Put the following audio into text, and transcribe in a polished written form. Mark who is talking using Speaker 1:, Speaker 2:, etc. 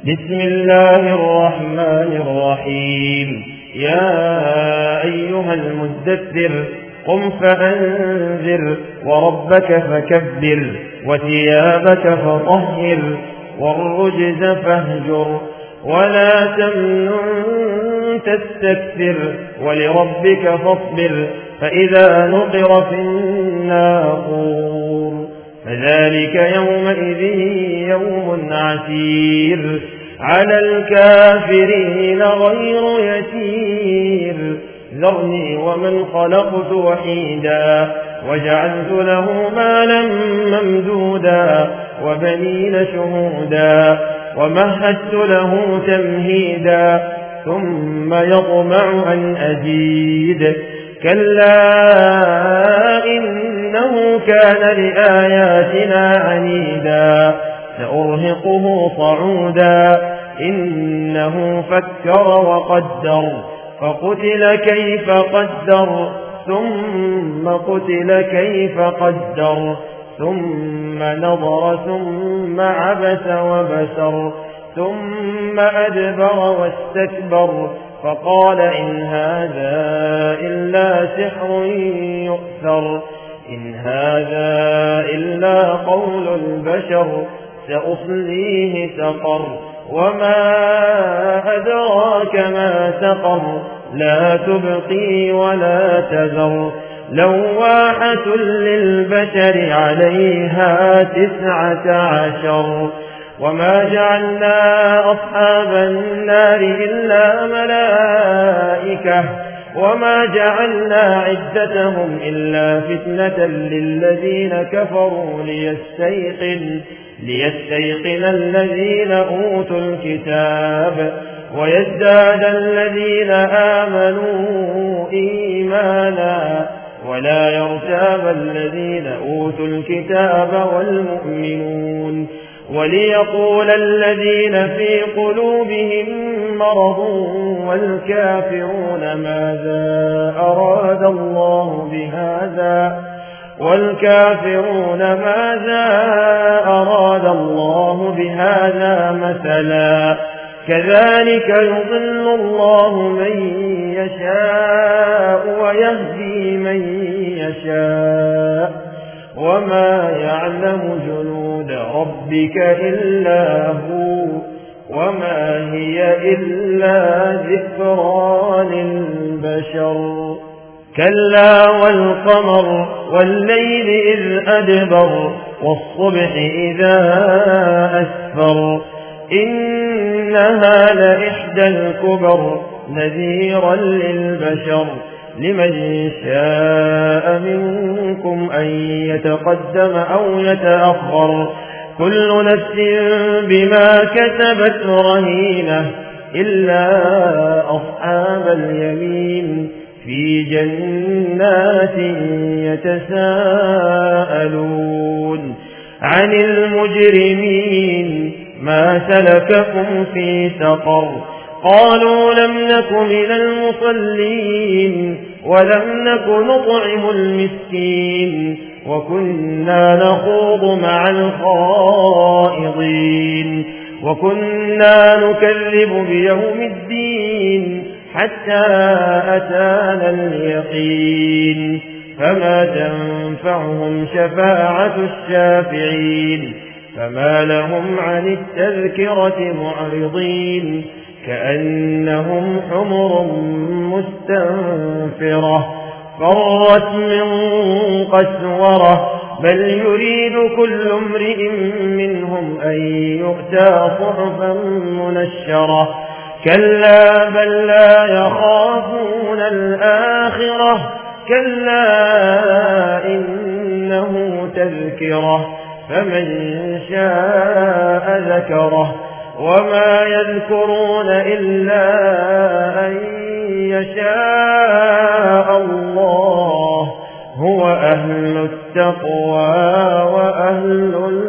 Speaker 1: بسم الله الرحمن الرحيم. يا أيها المدثر قم فأنذر وربك فكبر وثيابك فطهر والرجز فاهجر ولا تمنن تستكثر ولربك فاصبر فإذا نقر في الناقور فذلك يومئذ يوم عسير على الكافرين غير يسير ذرني ومن خلقت وحيدا وجعلت له مالا ممدودا وبنين شهودا ومهدت له تمهيدا ثم يطمع أن أزيد كلا إنه كان لآياتنا عنيدا سأرهقه صعودا إنه فكر وقدر فقتل كيف قدر ثم قتل كيف قدر ثم نظر ثم عبس وبسر ثم أدبر واستكبر فقال إن هذا إلا سحر يؤثر إن هذا إلا قول البشر سأصليه سقر وما أدراك ما سقر لا تبقي ولا تذر لواحة للبشر عليها 19 وما جعلنا أصحاب النار إلا ملائكة وما جعلنا عدتهم إلا فتنة للذين كفروا ليستيقن الذين أوتوا الكتاب ويزداد الذين آمنوا إيمانا ولا يرتاب الذين أوتوا الكتاب والمؤمنون وليقول الذين في قلوبهم مرض والكافرون ماذا أراد الله بهذا مثلا كذلك يضل الله من يشاء ويهدي من يشاء وما يعلم جنود ربك إلا هو وما هي إلا ذكرى للبشر كلا والقمر والليل إذ أدبر والصبح إذا أسفر إنها لإحدى الكبر نذيرا للبشر لمن شاء منكم أن يتقدم أو يتأخر كل نفس بما كسبت رهينة إلا أصحاب اليمين في جنات يتساءلون عن المجرمين ما سلككم في سقر قالوا لم نك من المصلين ولم نك نطعم المسكين وكنا نخوض مع الخائضين وكنا نكذب بيوم الدين حتى أتانا اليقين فما تنفعهم شفاعة الشافعين فما لهم عن التذكرة معرضين كأنهم حمر مستنفرة فرت من قسورة بل يريد كل امرئ منهم أن يؤتى صحفا منشرة كلا بل لا يخافون الآخرة كلا إنه تذكرة فمن شاء ذكره وما يذكرون إلا أن يشاء الله هو أهل التقوى وأهل